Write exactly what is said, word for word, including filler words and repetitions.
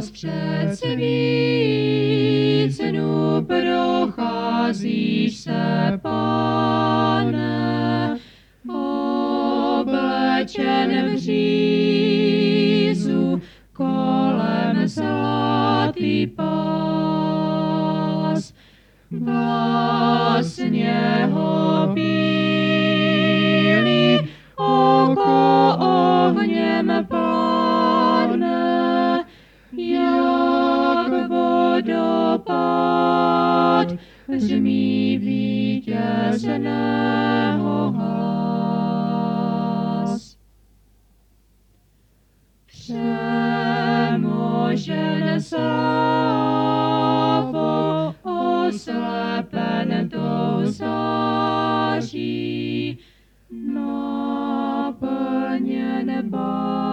Prostřed svícnu procházíš se, Pane, oblečen v řízu, kolem zlatý pás. Básně ho bílý, oko ohněm pálne, jak vodopád zmí vítězného hlas. Přemožen slávou, oslepen tou září, naplněn básní.